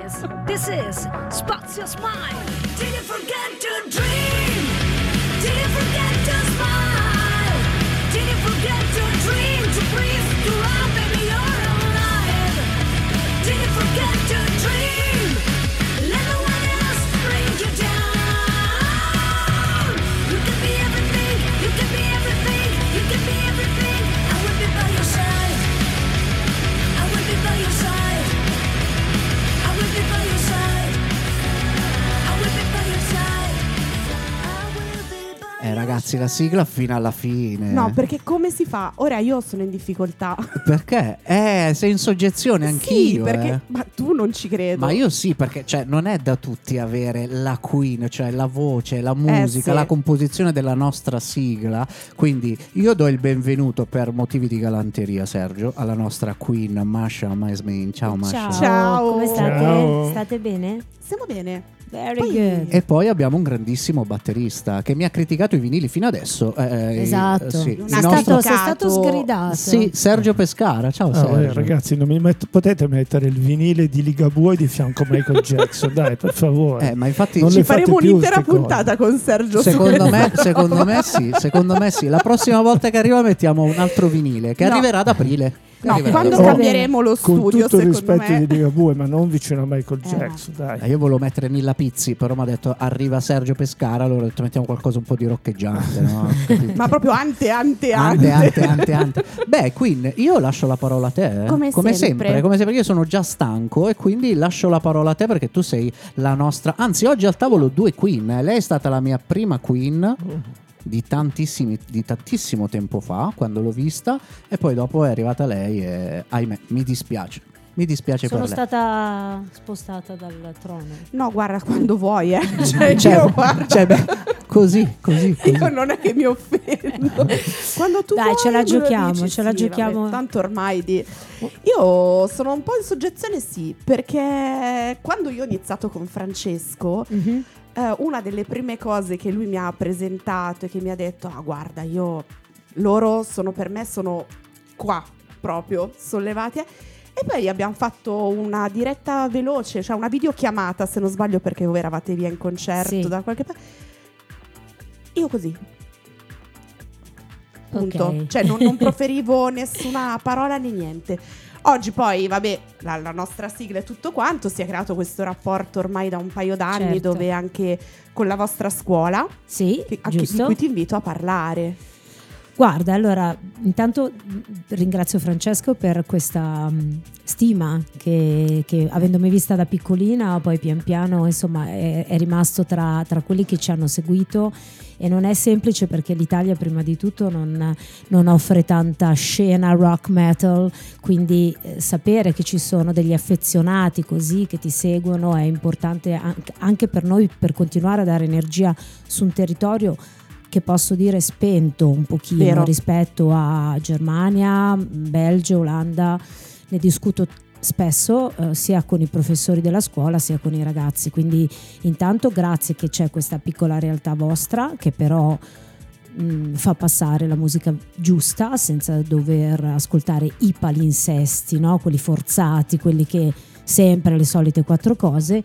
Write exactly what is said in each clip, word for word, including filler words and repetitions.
is, this is Spazio Smile. Did you forget to dream? Did you forget to smile? Did you forget to dream, to breathe, to run, baby, you're alive? Did you forget to dream? Let no one else bring you down. You can be everything, you can be everything, you can be everything. I will be by your side. I will be by your side. I will be by your side. I will be by your side. I will be by Eh ragazzi, la sigla fino alla fine. No, perché come si fa? Ora io sono in difficoltà. Perché? Eh, sei in soggezione anch'io. Sì, perché eh. ma tu non ci credo. Ma io sì, perché cioè, non è da tutti avere la Queen, cioè la voce, la musica, Eh, sì. la composizione della nostra sigla. Quindi io do il benvenuto per motivi di galanteria, Sergio, alla nostra Queen Masha Maismin. Ciao Masha. Ciao. Ciao. Come state? Ciao. State bene? Stiamo bene. Very Poi- good. E poi abbiamo un grandissimo batterista che mi ha criticato i vinili fino adesso. eh, Esatto. sì. Non Il ha Sei nostro- stato, sei Criticato- stato sgridato. Sì, Sergio Pescara. Ciao Ah, Sergio. eh, ragazzi, non mi met- potete mettere il vinile di Ligabue di fianco a Michael Jackson, dai, per favore. Eh, ma infatti Non Ci le fate faremo più un'intera ste cose. puntata con Sergio su Secondo me, questo. secondo me sì, secondo me sì. La prossima volta che arriva mettiamo un altro vinile che No. arriverà ad aprile. Che No, arriverà ad quando aprile. va bene. cambieremo lo Con studio, tutto il secondo rispetto me. di Ligabue, ma non vicino a Michael Eh, Jackson, Eh, dai. io volevo mettere Nilla Pizzi, però mi ha detto arriva Sergio Pescara, allora ho detto mettiamo qualcosa un po' di roccheggiante, no? Ma proprio ante, ante, Ante, ante. ante, ante, ante. Beh, Queen, io lascio la parola a te. eh. Come sempre. sempre. Come sempre, io sono già stanco e quindi lascio la parola a te perché tu sei la nostra. Anzi, oggi al tavolo due Queen. eh. Lei è stata la mia prima Queen di tantissimi di tantissimo tempo fa, quando l'ho vista, e poi dopo è arrivata lei e ahimè, mi dispiace. Mi dispiace Sono per lei. stata spostata dal trono. No, guarda, quando vuoi, eh. Cioè, Cioè, io guarda. cioè, beh, così, così, così. Io non è che mi offendo. Quando tu Dai, vuoi, ce la me lo giochiamo, dici, ce la sì, giochiamo. vabbè, tanto ormai di... Io sono un po' in soggezione, sì, perché quando io ho iniziato con Francesco, Mhm. eh, una delle prime cose che lui mi ha presentato e che mi ha detto, ah guarda, io loro sono per me, sono qua proprio, sollevati. eh. E poi abbiamo fatto una diretta veloce, cioè una videochiamata, se non sbaglio, perché voi eravate via in concerto Sì. da qualche parte. Io così. Punto. Ok. Cioè non, non proferivo nessuna parola né niente. Oggi poi, vabbè, la, la nostra sigla e tutto quanto, si è creato questo rapporto ormai da un paio d'anni, Certo. dove anche con la vostra scuola, Sì, che- anche di giusto. cui ti invito a parlare. Guarda, allora, intanto mh, ringrazio Francesco per questa mh, stima che, che avendomi vista da piccolina, poi pian piano insomma è, è rimasto tra, tra quelli che ci hanno seguito, e non è semplice perché l'Italia prima di tutto non, non offre tanta scena rock metal, quindi eh, sapere che ci sono degli affezionati così che ti seguono è importante anche, anche per noi, per continuare a dare energia su un territorio che posso dire spento un pochino Vero. rispetto a Germania, Belgio, Olanda. Ne discuto spesso eh, sia con i professori della scuola sia con i ragazzi, quindi intanto grazie che c'è questa piccola realtà vostra che però mh, fa passare la musica giusta senza dover ascoltare i palinsesti, no? Quelli forzati, quelli che sempre le solite quattro cose,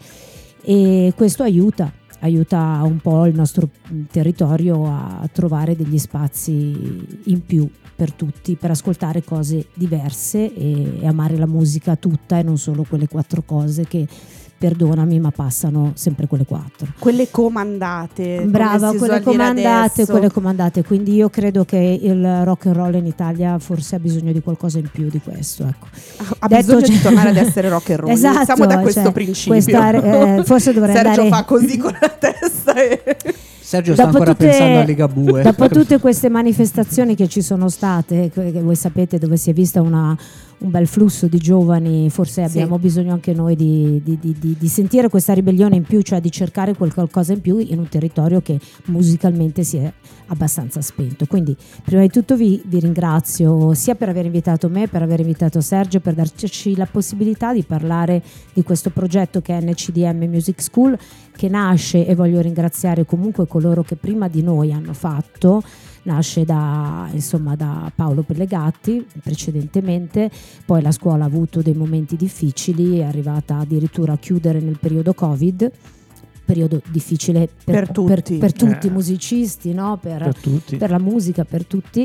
e questo aiuta aiuta un po' il nostro territorio a trovare degli spazi in più per tutti, per ascoltare cose diverse e, e amare la musica tutta e non solo quelle quattro cose che, perdonami, ma passano sempre quelle quattro. Quelle comandate. Brava, come si quelle usa dire comandate, adesso. quelle comandate. Quindi io credo che il rock and roll in Italia forse ha bisogno di qualcosa in più di questo, ecco. Ha Detto bisogno già- di tornare ad essere rock and roll. Esatto, Iniziamo da questo cioè, principio. questa, eh, forse dovrei Sergio andare fa così con la testa e... Sergio sta Dopo ancora tutte- pensando a Ligabue. Dopo tutte queste manifestazioni che ci sono state, che che voi sapete, dove si è vista una, un bel flusso di giovani, forse Sì. abbiamo bisogno anche noi di, di- di- di- di sentire questa ribellione in più, cioè di cercare quel qualcosa in più in un territorio che musicalmente si è abbastanza spento. Quindi prima di tutto vi, vi ringrazio sia per aver invitato me, per aver invitato Sergio, per darci la possibilità di parlare di questo progetto che è N C D M Music School, che nasce, e voglio ringraziare comunque coloro che prima di noi hanno fatto, nasce da, insomma, da Paolo Pellegatti precedentemente, poi la scuola ha avuto dei momenti difficili, è arrivata addirittura a chiudere nel periodo Covid, periodo difficile per, Per tutti. per, per tutti i Eh. musicisti, no? per, Per tutti. per la musica, per tutti,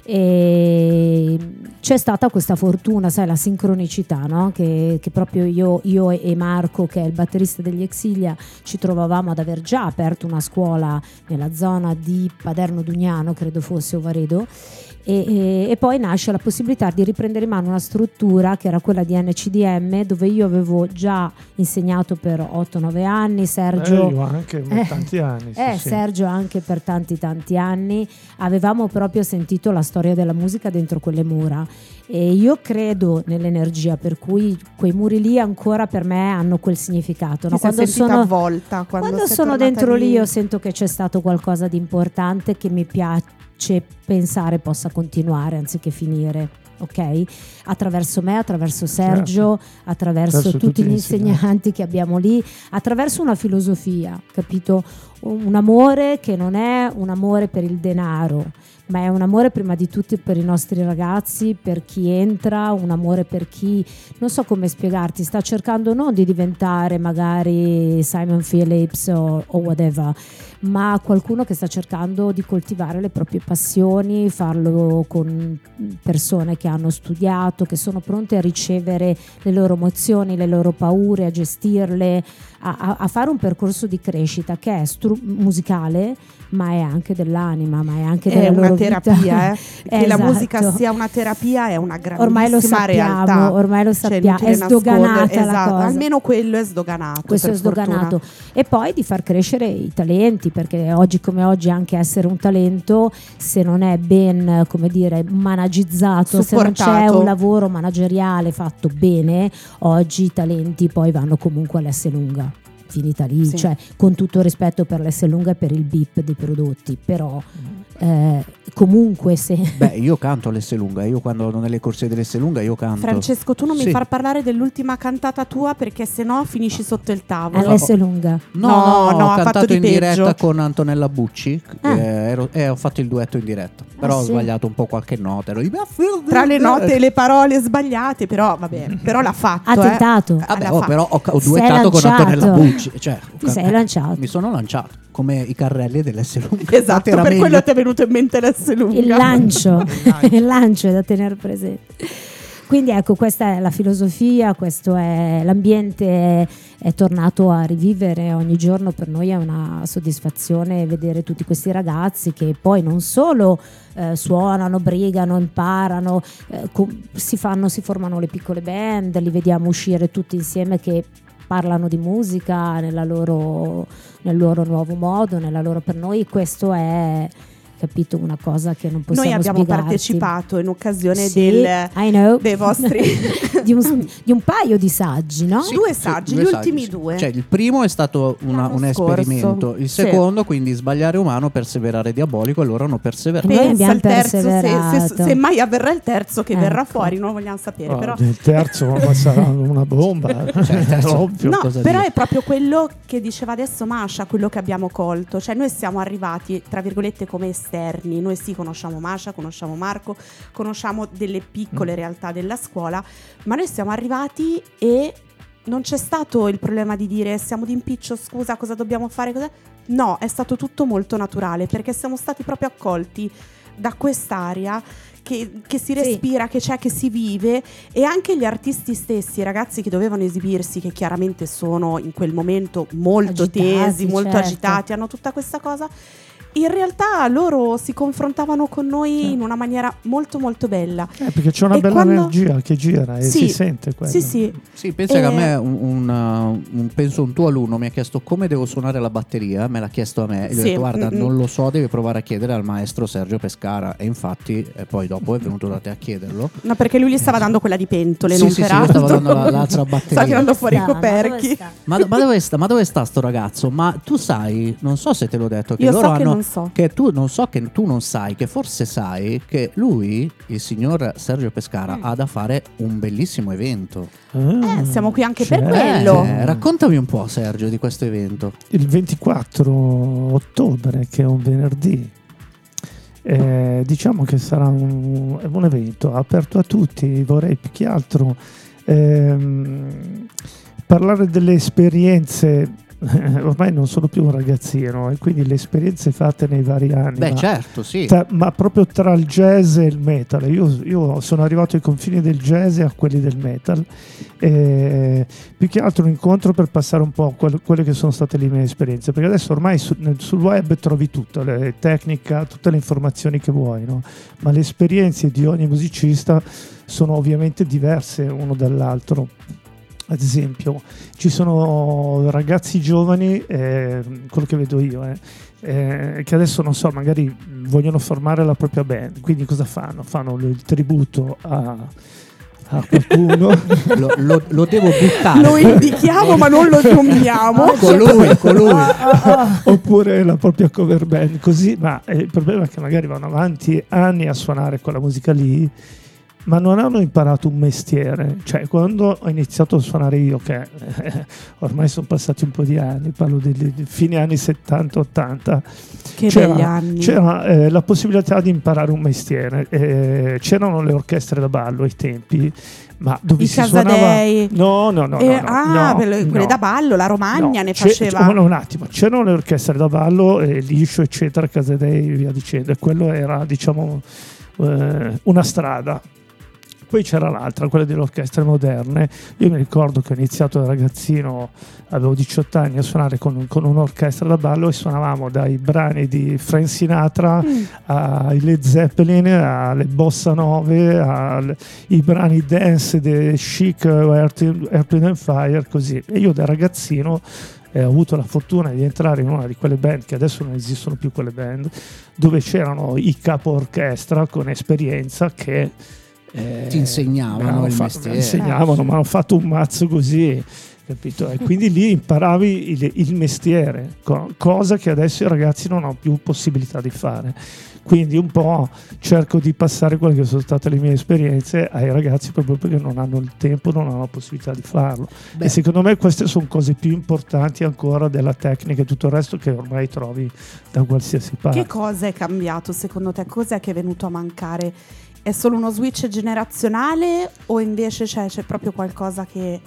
e c'è stata questa fortuna, sai, la sincronicità, no? che, che proprio io, io e Marco, che è il batterista degli Exilia, ci trovavamo ad aver già aperto una scuola nella zona di Paderno Dugnano, credo fosse Ovaredo, e, e, e poi nasce la possibilità di riprendere in mano una struttura che era quella di N C D M, dove io avevo già insegnato per otto nove anni, Sergio Eh, io anche per Eh, tanti anni. sì, eh, sì. Sergio anche per tanti tanti anni. Avevamo proprio sentito la storia della musica dentro quelle mura, e io credo nell'energia, per cui quei muri lì ancora per me hanno quel significato, no? Ti sei Quando sentita sono, avvolta quando, quando sei sono tornata dentro lì lì? io sento che c'è stato qualcosa di importante che mi piace pensare possa continuare anziché finire, ok? Attraverso me, attraverso Sergio, attraverso, Attraverso tutti tutti gli gli insegnanti che abbiamo lì, attraverso una filosofia, capito? Un amore che non è un amore per il denaro, ma è un amore prima di tutto per i nostri ragazzi, per chi entra, un amore per chi, non so come spiegarti, sta cercando non di diventare magari Simon Phillips o, o whatever, ma qualcuno che sta cercando di coltivare le proprie passioni, farlo con persone che hanno studiato, che sono pronte a ricevere le loro emozioni, le loro paure, a gestirle, a, a, a fare un percorso di crescita che è stru- musicale, ma è anche dell'anima, ma è anche È della una loro terapia, eh. vita. Che la Esatto. musica sia una terapia è una grandissima Ormai lo sappiamo, realtà. ormai lo Cioè, sappiamo, inutile è sdoganata nascondere- la esatto, cosa. almeno quello è sdoganato. Questo per è sdoganato. fortuna. E poi di far crescere i talenti, perché oggi come oggi anche essere un talento, se non è ben, come dire, managizzato, se non c'è Supportato. un lavoro manageriale fatto bene, oggi i talenti poi vanno comunque all'Esselunga, finita lì, Sì. cioè con tutto rispetto per l'Esselunga e per il B I P dei prodotti, però eh, comunque se Beh, io canto l'Esselunga, io quando vado nelle corsie dell'Esselunga io canto. Francesco, tu non mi Sì. far parlare dell'ultima cantata tua, perché sennò finisci sotto il tavolo. all'Esselunga No, No, no, no, ho ha cantato fatto di in diretta peggio. con Antonella Bucci Ah. eh, ero- e ho fatto il duetto in diretta. Però Ah, ho sì? sbagliato un po' qualche nota. Ero di- Tra le note e le parole sbagliate, però vabbè, però l'ha fatto. ha eh. tentato. Vabbè, l'ha oh, fatto. però ho, ho Sei duettato con lanciato. Antonella Bucci. Cioè, ho Ti can- sei lanciato. Mi sono lanciato come i carrelli dell'Esselunga. Esatto, per Lateralmente. quello ti è venuto in mente l'S lunga. Il lancio, il lancio è da tenere presente. Quindi ecco, questa è la filosofia, questo è l'ambiente, è, è tornato a rivivere ogni giorno. Per noi è una soddisfazione vedere tutti questi ragazzi che poi non solo eh, suonano, brigano, imparano, eh, co- si fanno, si formano le piccole band, li vediamo uscire tutti insieme che parlano di musica nella loro, nel loro nuovo modo, nella loro, per noi questo è, capito, una cosa che non possiamo Noi abbiamo spiegarti. partecipato in occasione Sì, del, I know. dei vostri di, un, di un paio di saggi, no? Sì. Due saggi, gli ultimi due. Cioè, il primo è stato una- L'anno un scorso. esperimento, il Sì. secondo, quindi sbagliare umano, perseverare diabolico, e loro hanno perseverato. Noi Pensa abbiamo al terzo, se, se, perseverato. se mai avverrà il terzo che verrà Ecco. fuori, non lo vogliamo sapere. Oh, però il terzo ma sarà una bomba. Cioè, il terzo- ovvio. No, cosa però dire? è proprio quello che diceva adesso Masha, quello che abbiamo colto. Cioè noi siamo arrivati, tra virgolette, come esterni. Noi sì conosciamo Masha, conosciamo Marco, conosciamo delle piccole Mm. realtà della scuola, ma noi siamo arrivati e non c'è stato il problema di dire siamo d'impiccio, scusa, cosa dobbiamo fare? Cosa... No, è stato tutto molto naturale, perché siamo stati proprio accolti da quest'aria che, che si Sì. respira, che c'è, che si vive, e anche gli artisti stessi, i ragazzi che dovevano esibirsi, che chiaramente sono in quel momento molto Agitati, tesi, molto certo. agitati, hanno tutta questa cosa. In realtà loro si confrontava con noi in una maniera molto molto bella. Eh, perché c'è una E bella quando- energia che gira e Sì, si sente quello. Sì, sì. Sì, pensa che a Eh. me un, un, uh, un- penso un tuo alunno mi ha chiesto come devo suonare la batteria, me l'ha chiesto a me, e gli ho Sì, detto guarda, mm-mm. non lo so, devi provare a chiedere al maestro Sergio Pescara, e infatti e poi dopo è venuto da te a chiederlo. No, perché lui gli stava dando quella di pentole, Sì, non sì, sì, per io altro. stavo dando la- l'altra batteria. Stava tirando fuori i Sta, ma dove coperchi. sta? Ma, ma dove sta, ma dove sta sto ragazzo? Ma tu sai, non so se te l'ho detto, che Io loro so che hanno non so. che tu non so che tu non sai, che forse sai che lui, il signor Sergio Pescara, Mm. ha da fare un bellissimo evento. Ah, Eh, siamo qui anche per certo. quello. Eh, raccontami un po', Sergio, di questo evento. Il ventiquattro ottobre, che è un venerdì. Eh, diciamo che sarà un, un evento aperto a tutti. Vorrei più che altro ehm, parlare delle esperienze. Ormai non sono più un ragazzino e quindi le esperienze fatte nei vari anni, Beh, ma, certo, sì. tra- ma proprio tra il jazz e il metal. Io, io sono arrivato ai confini del jazz e a quelli del metal, e più che altro un incontro per passare un po' quelle, quelle che sono state le mie esperienze, perché adesso ormai su- nel- sul web trovi tutto, le tecnica, tutte le informazioni che vuoi, no? Ma le esperienze di ogni musicista sono ovviamente diverse uno dall'altro. Ad esempio, ci sono ragazzi giovani, eh, quello che vedo io, eh, eh, che adesso non so, magari vogliono formare la propria band, quindi cosa fanno? Fanno il tributo a, a qualcuno. Lo, lo- lo devo buttare. Lo indichiamo ma non lo nominiamo. colui, colui. Oppure la propria cover band, così, ma eh, il problema è che magari vanno avanti anni a suonare quella musica lì, ma non hanno imparato un mestiere. Cioè, quando ho iniziato a suonare io, che eh, ormai sono passati un po' di anni, parlo di, di fine anni settanta ottanta, Che c'era, begli anni. c'era eh, la possibilità di imparare un mestiere. Eh, c'erano le orchestre da ballo ai tempi, ma dove I si suonava... Casadei. No, no, no, Eh, no, no, ah, no, quelle, quelle no. da ballo, la Romagna No, ne c'è- faceva. c'è- un attimo, c'erano le orchestre da ballo, eh, liscio, eccetera, Casadei e via dicendo, e quello era, diciamo, eh, una strada. Poi c'era l'altra, quella delle orchestre moderne. Io mi ricordo che ho iniziato da ragazzino, avevo diciotto anni, a suonare con, con un'orchestra da ballo, e suonavamo dai brani di Frank Sinatra Mm. ai Led Zeppelin, alle bossa nove, ai brani dance dei Chic, Earth, Earth, Wind and Fire, così. E io da ragazzino eh, ho avuto la fortuna di entrare in una di quelle band, che adesso non esistono più quelle band, dove c'erano i capo orchestra con esperienza che eh, Ti insegnavano mi hanno il fa- mestiere. mi insegnavano, mi hanno fatto un mazzo così, capito? E quindi lì imparavi il, il mestiere, co- cosa che adesso i ragazzi non hanno più possibilità di fare. Quindi un po' cerco di passare quelle che sono state le mie esperienze ai ragazzi, proprio perché non hanno il tempo, non hanno la possibilità di farlo. Beh. E secondo me queste sono cose più importanti ancora della tecnica e tutto il resto, che ormai trovi da qualsiasi parte. Che cosa è cambiato secondo te? Cos'è che è venuto a mancare? È solo uno switch generazionale o invece c'è, c'è proprio qualcosa che...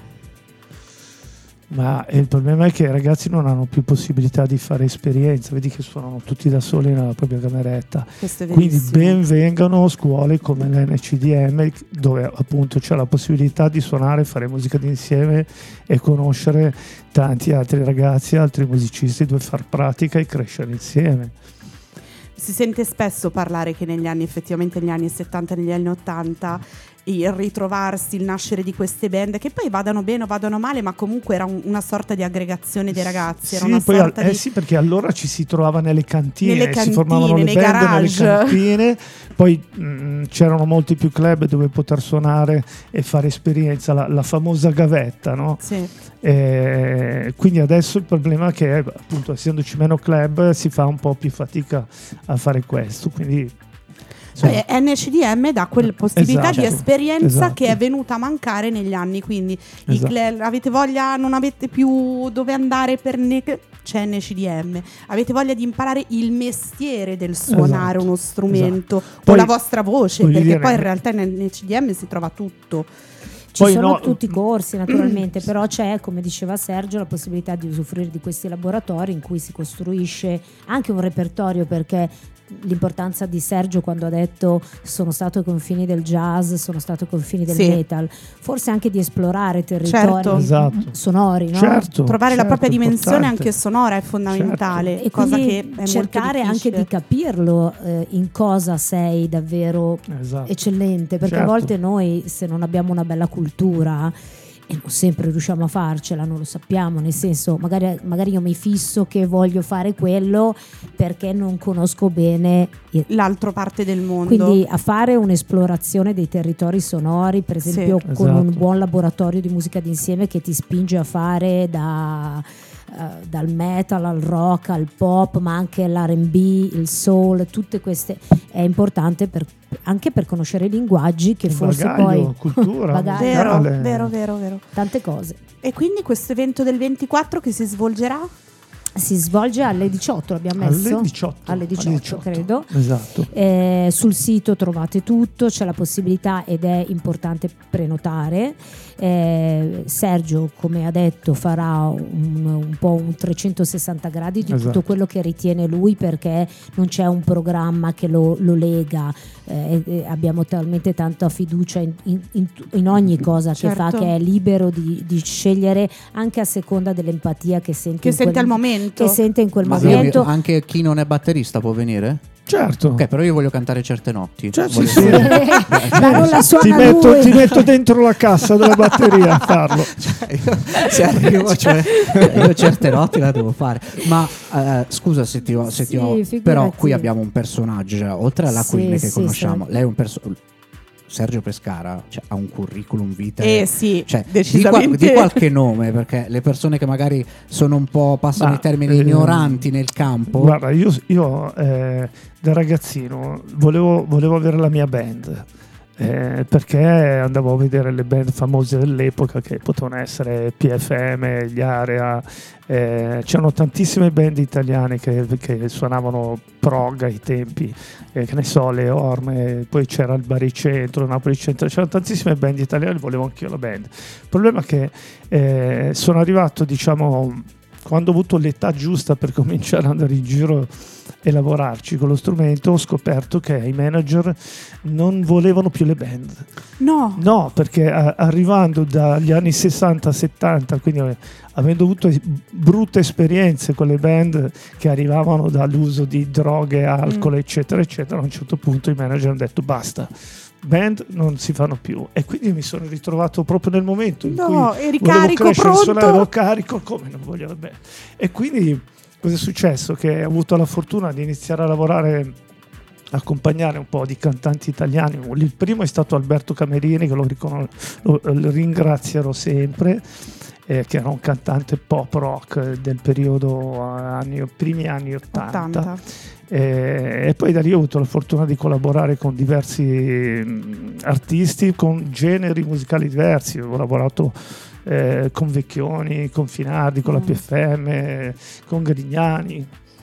Ma il problema è che i ragazzi non hanno più possibilità di fare esperienza, vedi che suonano tutti da soli nella propria cameretta. Questo è Quindi verissimo. ben vengano scuole come l'N C D M, dove appunto c'è la possibilità di suonare, fare musica d'insieme e conoscere tanti altri ragazzi, altri musicisti, dove far pratica e crescere insieme. Si sente spesso parlare che negli anni, effettivamente negli anni settanta e negli anni ottanta, il ritrovarsi, il nascere di queste band, che poi vadano bene o vadano male, ma comunque era un- una sorta di aggregazione dei ragazzi, era Sì, una poi sorta al- eh di... sì, perché allora ci si trovava nelle cantine, Nelle si cantine, formavano le nei band garage. nelle cantine, poi mh, c'erano molti più club dove poter suonare e fare esperienza, la, la famosa gavetta, no? Sì. Eh, quindi adesso il problema è che, appunto, essendoci meno club, si fa un po' più fatica a fare questo, quindi insomma, Beh, N C D M dà quella possibilità Esatto, di esperienza esatto. che è venuta a mancare negli anni, quindi i Esatto. cl- avete voglia, non avete più dove andare per ne- c'è N C D M, avete voglia di imparare il mestiere del suonare Esatto, uno strumento o Poi, la vostra voce, voglio perché dire- poi in realtà in N C D M si trova tutto. Ci Poi sono no- tutti i corsi naturalmente, però c'è, come diceva Sergio, la possibilità di usufruire di questi laboratori in cui si costruisce anche un repertorio, perché l'importanza di Sergio quando ha detto sono stato ai confini del jazz, sono stato ai confini del Sì. metal, forse anche di esplorare territori Certo. Esatto. sonori, no? certo, Trovare la certo, propria dimensione importante. anche sonora è fondamentale, E cosa quindi che è molto cercare anche difficile. di capirlo eh, in cosa sei davvero Esatto. eccellente, perché Certo. a volte noi, se non abbiamo una bella cultura, e non sempre riusciamo a farcela, non lo sappiamo, nel senso magari, magari io mi fisso che voglio fare quello perché non conosco bene il- L'altra parte del mondo. quindi a fare un'esplorazione dei territori sonori, per Sì. esempio con Esatto. un buon laboratorio di musica d'insieme che ti spinge a fare da eh, dal metal al rock al pop, ma anche l'R and B, il soul, tutte queste è importante per, anche per conoscere i linguaggi che Il forse bagaglio, poi cultura, bagaglio. Vero, musicale. vero, vero, vero. tante cose. E quindi questo evento del ventiquattro che si svolgerà? si svolge alle diciotto, l'abbiamo messo? Alle diciotto. Alle diciotto, Alle diciotto. credo. Esatto. Eh, sul sito trovate tutto, c'è la possibilità ed è importante prenotare. Eh, Sergio, come ha detto, farà un, un po' un trecentosessanta gradi di Esatto. tutto quello che ritiene lui, perché non c'è un programma che lo, lo lega. Eh, eh, abbiamo talmente tanta fiducia in, in, in, in ogni cosa che Certo. fa, che è libero di, di scegliere anche a seconda dell'empatia che sente, Che in sente quel, al momento. che sente in quel Ma momento. anche chi non è batterista può venire? Certo. Ok, però io voglio cantare certe notti. Cioè, sì, Voglio- sì. Ma non la ti, suona metto, lui. ti metto dentro la cassa della batteria a farlo. Cioè, io, se arrivo, cioè, io certe notti la devo fare. Ma eh, scusa se ti ho, se ti Sì, ho- figurati. però qui abbiamo un personaggio, cioè, oltre alla Sì, Queen che sì, conosciamo, sì. lei è un personaggio. Sergio Pescara, cioè, ha un curriculum vitae. Eh sì, Cioè, di, decisamente. qua- di qualche nome, perché le persone che magari sono un po', passano Ma, i termini, eh, ignoranti nel campo. Guarda, io, io eh, da ragazzino volevo, volevo avere la mia band. Eh, perché andavo a vedere le band famose dell'epoca, che potevano essere P F M, gli Area, eh, c'erano tantissime band italiane che, che suonavano prog ai tempi, eh, che ne so, le Orme, poi c'era il Baricentro, Napoli Centro, c'erano tantissime band italiane, volevo anch'io la band. Il problema è che eh, sono arrivato, diciamo, quando ho avuto l'età giusta per cominciare ad andare in giro e lavorarci con lo strumento, ho scoperto che i manager non volevano più le band. No. No, perché a- arrivando dagli anni sessanta settanta, quindi eh, avendo avuto es- brutte esperienze con le band che arrivavano dall'uso di droghe, alcol, Mm. eccetera, eccetera, a un certo punto i manager hanno detto basta, band non si fanno più. E quindi mi sono ritrovato proprio nel momento in No, cui eri volevo carico, crescere, pronto? suonare, ero carico, come non voglio la band. E quindi cosa è successo? Che ho avuto la fortuna di iniziare a lavorare, accompagnare un po' di cantanti italiani. Il primo è stato Alberto Camerini, che lo, riconos- lo, lo ringrazierò sempre, eh, che era un cantante pop rock del periodo anni, primi anni ottanta. ottanta. Eh, e poi da lì ho avuto la fortuna di collaborare con diversi mh, artisti con generi musicali diversi. Ho lavorato eh, con Vecchioni, con Finardi, con la Mm. P F M, con Grignani,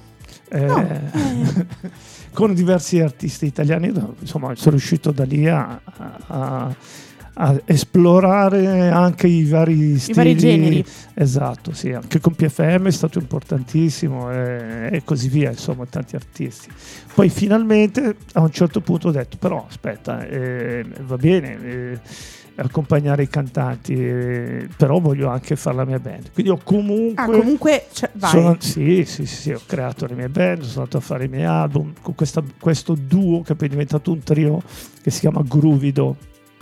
eh, No, eh. con diversi artisti italiani. Insomma, sono riuscito da lì a, a- a esplorare anche i vari stili, vari generi. Esatto, sì, anche con P F M è stato importantissimo, e, e così via, insomma, tanti artisti. Poi finalmente a un certo punto ho detto però aspetta, eh, va bene eh, accompagnare i cantanti, eh, però voglio anche fare la mia band, quindi ho comunque, Ah, comunque, cioè, vai. sono- sì, sì, sì, sì, ho creato le mie band, sono andato a fare i miei album con questa- questo duo che poi è diventato un trio che si chiama Groovido,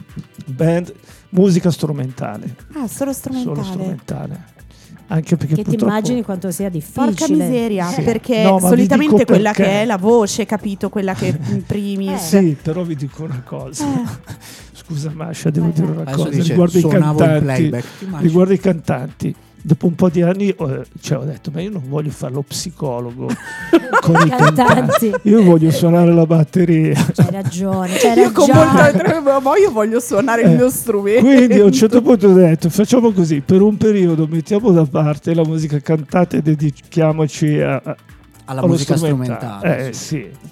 band musica strumentale, Ah, solo strumentale. solo strumentale, anche perché Che ti purtroppo immagini quanto sia difficile. Porca miseria, Sì. perché No, ma vi solitamente dico quella perché. che è la voce, capito? Quella che imprimi. Eh. sì, però vi dico una cosa. Scusa Masha, devo dire una Adesso cosa dice, riguardo i suonavo il cantanti. playback. Ti immagini? Riguardo i cantanti, dopo un po' di anni eh, cioè, ho detto ma io non voglio fare lo psicologo con i cantanti, Cantanti. io voglio suonare la batteria. C'hai ragione, c'hai Io con ragione. molta trema, ma io voglio suonare il Eh, mio strumento. Quindi a un certo punto ho detto facciamo così, per un periodo mettiamo da parte la musica cantata e dedichiamoci a, a- Alla allo musica strumentale. strumentale. Eh sì. sì.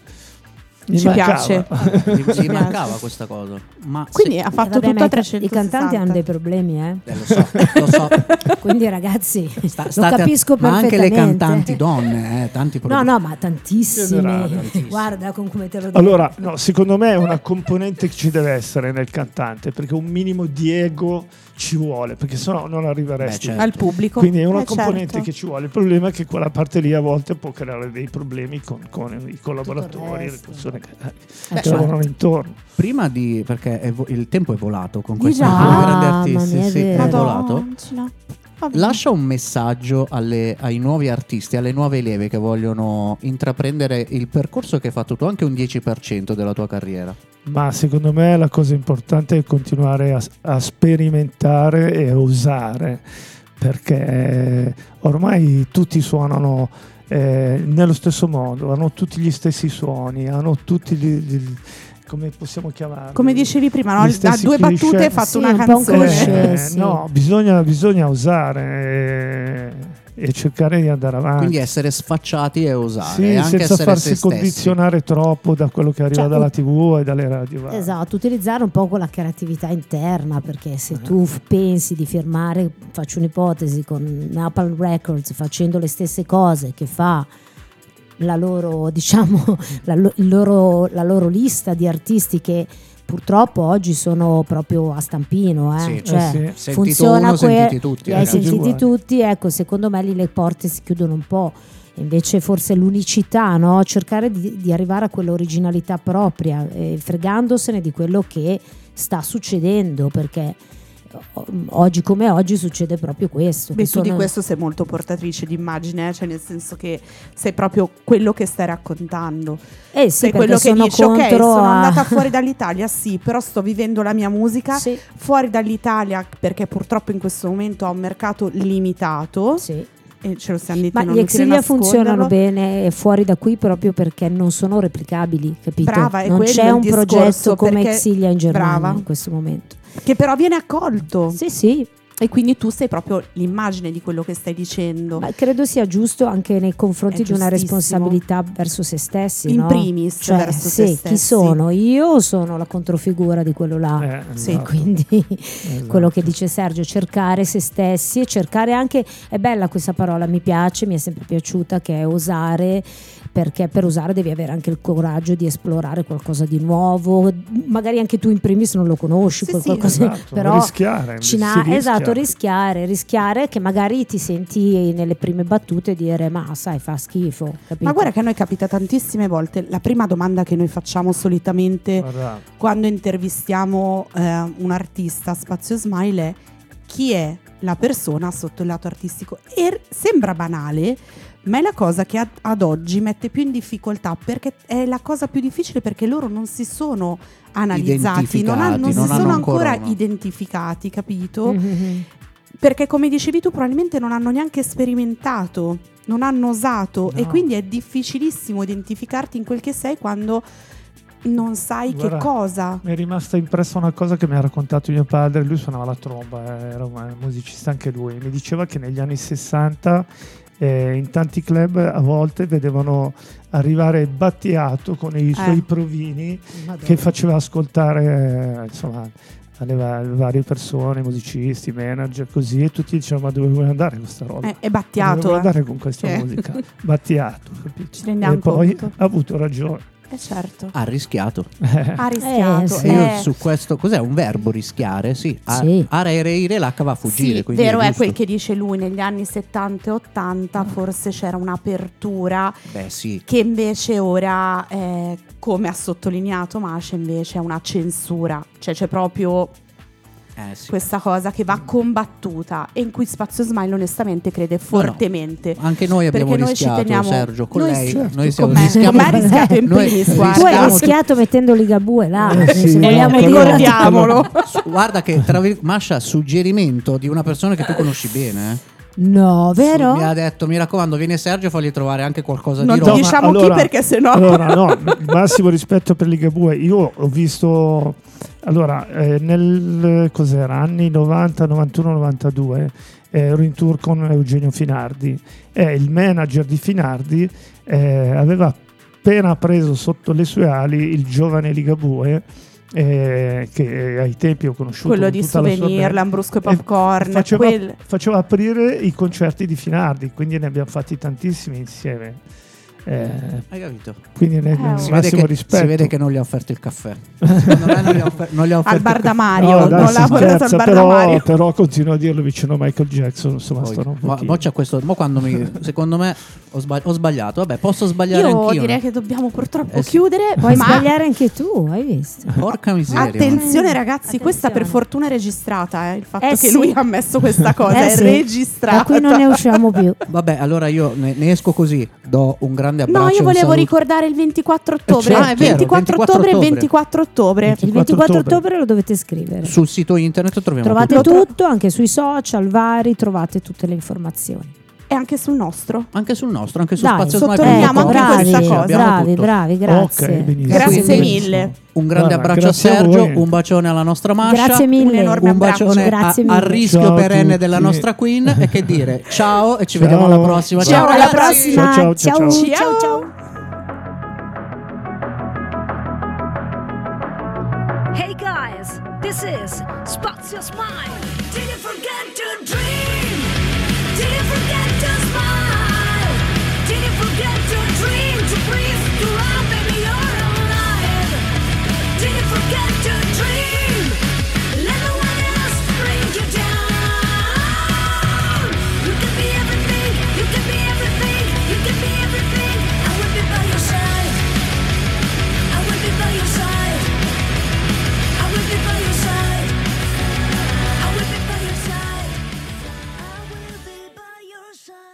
Mi Ci mancava. piace. Mi, mi piace. mancava questa cosa. Ma Quindi sì, ha Eh, fatto vabbè, tutto ma a i ca- trecentosessanta. I cantanti hanno dei problemi, eh. eh, lo so, lo so. Quindi ragazzi, Sta- lo state a- capisco ma anche le perfettamente. cantanti donne, eh, tanti No, problemi. no, ma tantissime. Generale, tantissime. Guarda con come te lo dico. Allora, no, secondo me è una componente che ci deve essere nel cantante, perché un minimo di ego ci vuole, perché sennò non arriveresti. Beh, certo. Al pubblico. Quindi è una Eh, componente certo. che ci vuole. Il problema è che quella parte lì a volte può creare dei problemi con, con i collaboratori, le resto. persone che, eh, Beh, che certo. lavorano intorno. Prima di, perché è vo- il tempo è volato con Di questi già? due grandi Ah, artisti, ma è sì, è vero. volato. Madoncina. Va bene. Lascia un messaggio alle- ai nuovi artisti, alle nuove leve che vogliono intraprendere il percorso che hai fatto tu, anche un dieci per cento della tua carriera. Ma secondo me la cosa importante è continuare a, a sperimentare e a usare, perché ormai tutti suonano eh, nello stesso modo, hanno tutti gli stessi suoni, hanno tutti gli, gli- come possiamo chiamarli? Come dicevi prima, no? Gli da stessi due cliché. battute hai fatto Sì, una un po' un canzone. cliché. Eh, sì. No, bisogna, bisogna usare. eh, e cercare di andare avanti. Quindi essere sfacciati e osare, Sì, e anche senza essere farsi se stessi. condizionare troppo da quello che arriva Cioè, dalla tivù e dalle radio. va. Esatto, utilizzare un po' quella creatività interna, perché se tu f- pensi di firmare, faccio un'ipotesi, con Napalm Records facendo le stesse cose che fa la loro, diciamo, la, lo- il loro, la loro lista di artisti che purtroppo oggi sono proprio a stampino, eh? Sì, Cioè, eh sì. Sentito funziona uno, que- sentiti tutti, li hai ragazzi. sentiti Uguali. tutti, ecco, secondo me lì le porte si chiudono un po'. Invece forse l'unicità, no? Cercare di, di arrivare a quell'originalità propria, eh, fregandosene di quello che sta succedendo, perché o- oggi come oggi succede proprio questo. Beh, che tu di sono- questo sei molto portatrice di immagine, eh, cioè nel senso che sei proprio quello che stai raccontando. eh sì, sei perché quello che sono dice, ok, contro sono a- andata fuori dall'Italia, sì, però sto vivendo la mia musica Sì, fuori dall'Italia perché purtroppo in questo momento ha un mercato limitato sì. e ce lo siamo detti, Ma non gli è inutile Exilia funzionano nasconderlo. bene fuori da qui proprio perché non sono replicabili, capito? Brava, è non quello c'è il un discorso, progetto come perché- Exilia in Germania brava. in questo momento. Che però viene accolto Sì, sì, e quindi tu sei proprio l'immagine di quello che stai dicendo. ma credo sia giusto anche nei confronti È di una giustissimo. responsabilità verso se stessi, In no? primis Cioè, verso sì, se chi stessi. sono? Io o sono la controfigura di quello là? Eh, Sì, esatto. Quindi Esatto. quello che dice Sergio, cercare se stessi e cercare anche, è bella questa parola, mi piace, mi è sempre piaciuta, che è osare, perché per osare devi avere anche il coraggio di esplorare qualcosa di nuovo, magari anche tu in primis non lo conosci, Sì, quel sì, qualcosa, esatto, però rischiare, ci na- si rischia. esatto, rischiare, rischiare che magari ti senti nelle prime battute dire ma sai fa schifo, capito? Ma guarda che a noi capita tantissime volte, la prima domanda che noi facciamo solitamente Guarda, quando intervistiamo eh, un artista a Spazio Smile è: chi è la persona sotto il lato artistico? E r- sembra banale, ma è la cosa che ad, ad oggi mette più in difficoltà, perché è la cosa più difficile, perché loro non si sono analizzati, non, hanno- non Identificati, si non sono hanno ancora ancora una- identificati, capito? Mhm. Perché come dicevi tu probabilmente non hanno neanche sperimentato, non hanno osato, No. e quindi è difficilissimo identificarti in quel che sei quando non sai Guarda, che cosa. mi è rimasta impressa una cosa che mi ha raccontato mio padre. Lui suonava la tromba, eh, era un musicista anche lui. Mi diceva che negli anni sessanta eh, in tanti club a volte vedevano arrivare Battiato con i suoi Eh. provini Madonna. che faceva ascoltare eh, insomma alle va- varie persone, musicisti, manager, così, e tutti dicevano: ma dove vuoi andare con questa roba? Eh, è Dove Battiato. vuoi eh. andare con questa Eh. musica? Battiato, capito? Ci rendiamo E poi conto. ha avuto ragione. Eh certo. Ha rischiato. Ha rischiato. Eh, sì. E io eh. su questo, cos'è un verbo rischiare? Sì, a- Sì. areire l'H va a fuggire. Sì, quindi vero è, giusto. quel che dice lui, negli anni settanta e ottanta forse c'era un'apertura Beh sì, che invece ora, eh, come ha sottolineato Masha, invece è una censura, cioè c'è proprio eh, sì. questa cosa che va combattuta e in cui Spazio Smile onestamente crede fortemente. Anche noi abbiamo Perché noi ci rischiato, teniamo- Sergio, con noi lei. sì, Noi con siamo me. rischiamo- Con me ha rischiato in Noi primis, Tu hai guarda. rischiato mettendo Ligabue là, Eh, sì, se vogliamo no, dire. quello- Ricordiamolo. Guarda che tra vir- Masha, suggerimento di una persona che tu conosci bene. eh. No, vero? Mi ha detto, mi raccomando, vieni Sergio, fagli trovare anche qualcosa Non di ti roba. diciamo allora- chi, perché sennò Allora, no, massimo rispetto per Ligabue. Io ho visto, allora, eh, nel cos'era, anni novanta, novantuno, novantadue, eh, ero in tour con Eugenio Finardi e il manager di Finardi eh, aveva appena preso sotto le sue ali il giovane Ligabue, eh, che ai tempi ho conosciuto quello con di tutta la sua Souvenir, band. Lambrusco e E Popcorn, faceva, quel- faceva aprire i concerti di Finardi, quindi ne abbiamo fatti tantissimi insieme. Eh, Hai capito? quindi ne, Eh, nel si Si massimo vede, che, rispetto. si vede che non gli ha offerto il caffè. Secondo me non gli ha offer- non gli ha offerto al bar il da caffè. Mario, No, dai, non si l'ha portato al scherza, bar da però, Mario. però continuo a dirlo vicino a Michael Jackson, insomma, Poi, sto un mo, pochino. mo c'è questo, mo quando mi, secondo me ho, sbagli- ho sbagliato. Vabbè, posso sbagliare Io anch'io. direi no? che dobbiamo purtroppo Eh sì. chiudere, Puoi ma sbagliare anche tu, hai visto? Porca miseria. attenzione ragazzi, questa per Attenzione. fortuna è registrata, eh, il fatto Eh che sì. lui ha messo questa cosa Eh è sì. registrata. Da qui non ne usciamo più. Vabbè, allora io ne, ne esco così. Do un grande abbraccio. No, io un volevo saluto. ricordare il ventiquattro ottobre. certo. Ah, è vero, ventiquattro ventiquattro ottobre e ottobre. ventiquattro ottobre. Il ventiquattro ottobre. ottobre lo dovete scrivere. Sul sito internet troviamo Trovate tutto. tutto. tutto, anche sui social vari trovate tutte le informazioni. e anche sul nostro. Anche sul nostro, anche su Dai, Spazio Smile. sottolineiamo punto com. anche bravi, questa cosa. Abbiamo bravi, tutto. bravi, grazie. Ok, benissimo. Grazie Quindi, mille. Un grande Guarda, abbraccio a grazie a Sergio, voi. un bacione alla nostra Masha. Grazie Un mille. enorme Un bacione abbraccio. a, Grazie a mille. rischio Ciao a perenne tutti. della nostra Queen e che dire ciao e ci Ciao. vediamo alla prossima. Ciao, Alla ragazzi. prossima. Ciao, ciao, ciao, ciao, ciao. ciao, ciao. Hey guys, this is Spazio Smile. Did you forget to